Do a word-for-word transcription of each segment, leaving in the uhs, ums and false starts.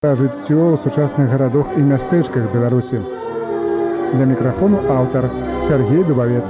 Пра жыццё ў сучасных гарадах і мястэчках Беларусі. Для мікрафону аўтар Сергей Дубавец.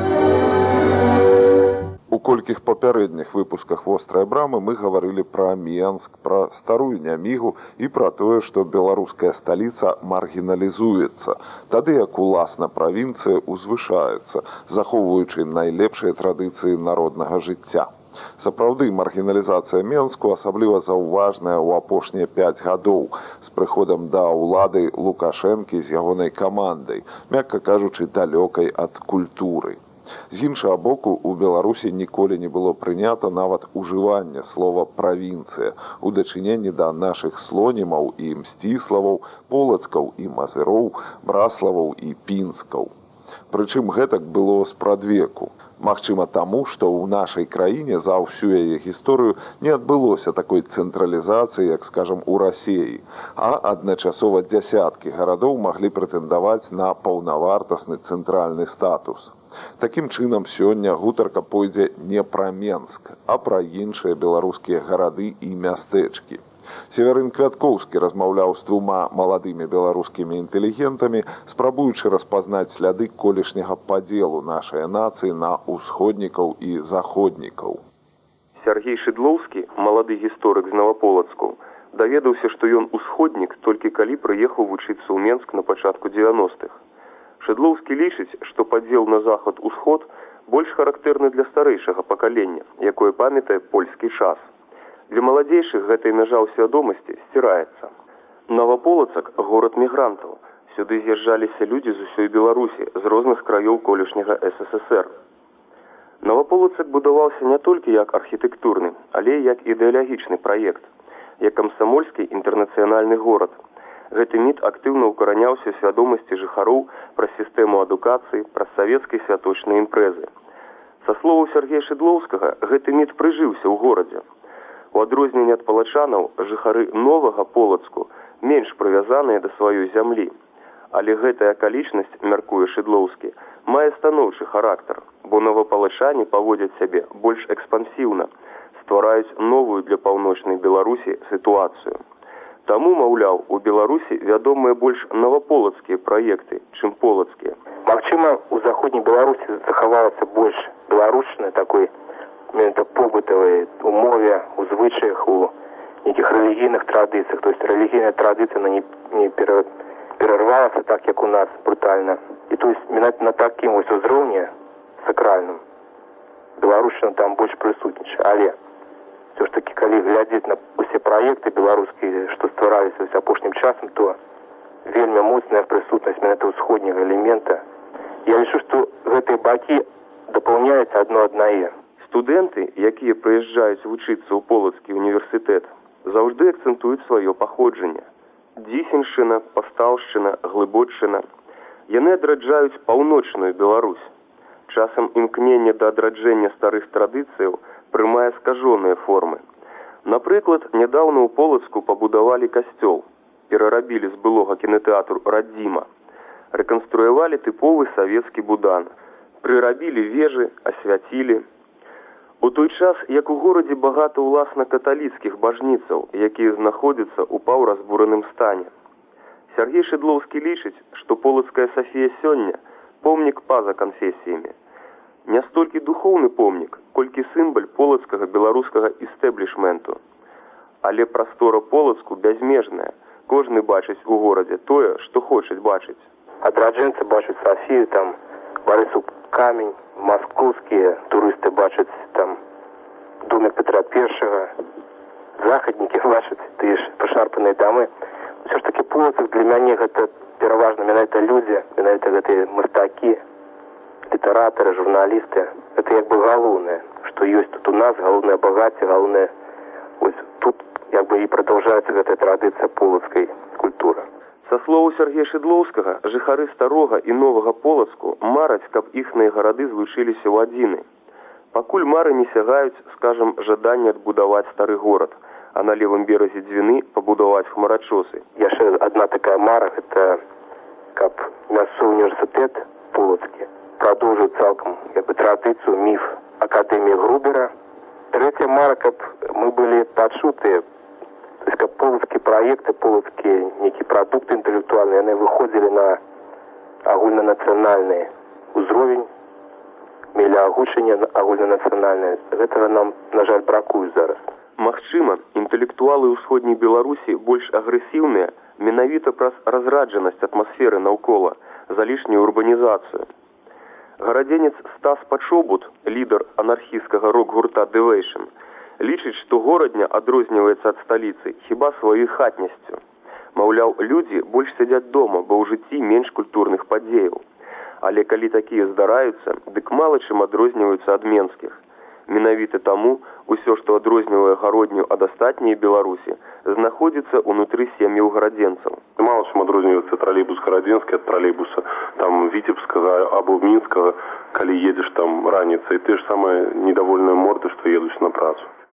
У колькіх папярэдніх выпусках «Вострай брамы» мы гаварылі пра Менск, пра старую Нямігу і пра тое, што беларуская сталіца маргіналізуецца, тады як уласна правінцыя узвышаецца, захоўваючы найлепшыя традыцыі народнага жыцця. Сапраўды, маргіналізацыя Менску асабліва заўважная ў апошнія пяць гадоў з прыходам да ўлады Лукашэнкі з ягонай камандай, мякка кажучы, далёкай ад культуры. З іншага боку, у Беларусі ніколі не было прынята нават ужывання слова «правінцыя» у дачыненні да нашых слонімаў і мсціславаў, полацкаў і мазыроў, браславаў і пінскаў. Прычым гэтак было спрадвеку. Магчыма таму, што ў нашай краіне за ўсю яе гісторыю не адбылося такой цэнтралізацыі, як, скажам, у Расіі, а адначасова дзясяткі гарадоў маглі прэтэндаваць на паўнавартасны цэнтральны статус. Такім чынам, сёння гутарка пойдзе не пра Менск, а пра іншыя беларускія гарады і мястэчкі. Северын Квяткоўскі размаўляў з двума маладымі беларускімі інтэлігентамі, спрабуючы распазнаць сляды колішняга падзелу нашай нацыі на ўсходнікаў і заходнікаў. Сергей Шыдлоўскі, малады гісторык з Новаполацку, даведаўся, што ён усходнік толькі калі прыехаў вучыцца ў Менск на пачатку дзевяностых. Шыдлоўскі лічыць, што падзел на захад-усход больш характэрны для старэйшага пакалення, якое памятае польскі час. Для маладзейшых гэтай мяжа ў свядомасці сціраецца. Новаполацак – горад мігрантаў. Сюды з'язджаліся людзі з усёй Беларусі, з розных краёў колішняга эс эс эс эр. Новаполацак будаваўся не толькі як архітэктурны, але і як ідэалагічны праект, як камсамольскі інтэрнацыянальны горад. Гэты міт актыўна ўкараняўся ў свядомасці жыхароў праз сістэму адукацыі, праз савецкай святочнай імпрэзы. Са словаў Сергея Шыдлоўскага, гэты міт прыжыўся ў горадзе. У адрозненне ад палачанаў, жыхары новага Полацку менш прывязаныя да сваёй зямлі. Але гэтая акалічнасць, мяркуе Шыдлоўскі, мае станоўчы характар, бо новапалачане паводзяць сябе больш экспансіўна, ствараюць новую для паўночнай Беларусі сітуацыю. Таму, маўляў, у Беларусі вядомыя больш новаполацкія праекты, чым полацкія. Магчыма, у заходняй Беларусі захавалася больш беларушчыны такой побытовой умове, у звычаях, у неких религийных традициях. То есть религийная традиция она не, не перервалась так, как у нас, брутально. И то есть именно на таким вот узроўні сакральным беларушчына там больше присутнічае. Але все ж таки, калі глядзець на усе проекты беларускія, што ствараліся вось апошнім часам, то вельмі моцная прысутнасць менавіта ўсходняга элемента. Я лічу, што гэтыя бакі дапаўняюць адно аднае. Студэнты, якія прыязджаюць вучыцца ў Полацкі універсітэт, заўжды акцэнтуюць сваё паходжанне. Дзісеншчына, Пастаўшчына, Глыбоччына. Яны адраджаюць паўночную Беларусь. Часам імкненне да адраджэння старых традыцыяў прымае скажоныя формы. Напрыклад, нядаўна ў Полацку пабудавалі касцёл, перарабілі з былога кінатэатру «Радзіма», рэканструявалі тыповы савецкі будан, прырабілі вежы, асвяцілі. У той час, як у горадзе багата ўласна каталіцкіх бажніцаў, якія знаходзяцца ў паўразбураным стане. Сергей Шыдлоўскі лічыць, што Полацкая Сафія сёння помнік па-за канфесіямі. Не столькі духоўны помнік, колькі сімвал полацкага беларускага істэблішменту. Але прастора Полацку бязмежная. Кожны бачыць у горадзе тое, што хочуць бачыць. Адраджэнцы бачаць Сафію, там Барысу камень, маскоўскія турысты бачаць там домик Петра Першага, захаднікі бачаць тыя ж пашарпаныя дамы. Усё ж такі Полацак для мяне гэта пераважна менавіта людзі, менавіта гэтыя мастакі, літаратары, журналісты. Гэта як бы галоўнае, што ёсць тут у нас, галоўнае багацце, галоўнае ось тут як бы і прадаўжаецца гэтая традыцыя полацкай культуры. Са слову Сергея Шыдлоўскага, жыхары старога і новага Полацку мараць, каб іхныя гарады злучыліся ў адзіны. Пакуль мары не сягаюць, скажам, жаданне адбудаваць стары горад, а на левым беразе Дзвіны пабудаваць хмарачосы. Яшчэ адна такая мара, гэта каб мясцовы універсітэт Полацкі прадоўжыў цалкам як бы традыцыю, міф акадэміі Грубера. Трэця мара, каб мы былі пачутыя То есть, как полацкія праекты, полацкія некие продукты интеллектуальные, они выходили на агульнанацыянальны ўзровень, мелі агучанне агульнанацыянальнае. Гэтага нам, на жаль, бракуе зараз. Магчыма, інтэлектуалы ўсходняй Беларусі больш агрэсіўныя менавіта праз разраджанасць атмасферы наўкола, за лішнюю урбанізацыю. Гарадзенец Стас Пачобут, лідар анархісцкага рок-гурта Deviation, лічыць, што горадня адрозніваецца ад сталіцы хіба сваёй хатнасцю. Маўляў, людзі больш сядзяць дома, бо ў жыцці менш культурных падзеяў. Але калі такія здараюцца, дык мала чым адрозніваюцца ад менскіх. Менавіта таму ўсё, што адрознівае гародню ад астатняй Беларусі, знаходзіцца ўнутры сем'яў гарадзенцаў. Мало чым адрозніваецца тралейбус гарадзенскі ад тралейбуса там віцебскага або мінскага, калі едзеш там раніцай. Ты ж самыя недовольныя морды, што едуць на працу.